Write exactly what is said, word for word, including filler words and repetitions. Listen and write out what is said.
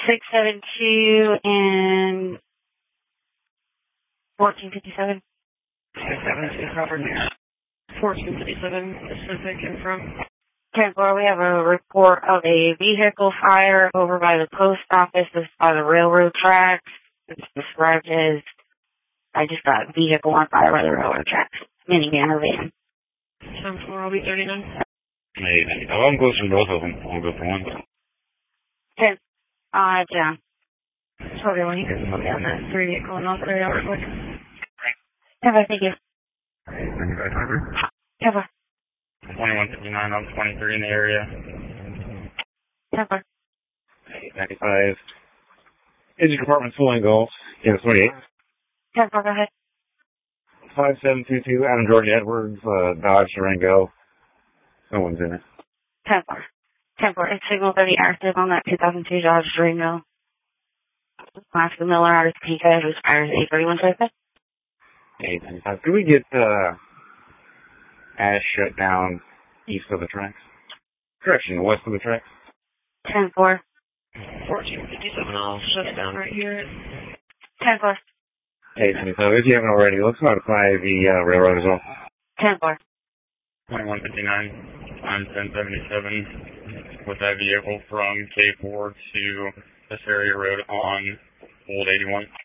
six seven two and fourteen fifty-seven. six seven two covered. fourteen fifty-seven, Pacific in front. ten four, we have a report of a vehicle fire over by the post office, this by the railroad tracks. It's described as, I just got vehicle on fire by the railroad tracks. Minivan or van. ten four, I'll be thirty-nine. Hey, I'm close from both of them. I'll go for one. ten, uh, down. Okay, well, you can look down that three vehicle and I'll clear it out real quick. ten four, thank you. ninety-five hundred. ten four. twenty-one fifty-nine on twenty-three in the area. ten four. ninety-five. Engine compartment full angle. Yeah, twenty-eight. ten four, go ahead. five seven two two, Adam George Edwards, uh, Dodge Durango. No one's in it. ten four. ten four, it's signal thirty active on that two thousand two Dodge Durango. Alaska Miller out of Topeka, whose fire is eight thirty-one Soka. eight ninety-five. Can we get, uh, Ash shut down east of the tracks? Correction, west of the tracks? ten four. fourteen fifty-seven, I'll shut it down right here. ten four. eight ninety-five. If you haven't already, let's notify the uh, railroad as well. ten four. twenty-one fifty-nine on ten seventy-seven with that vehicle from K four to this area road on Old eighty-one.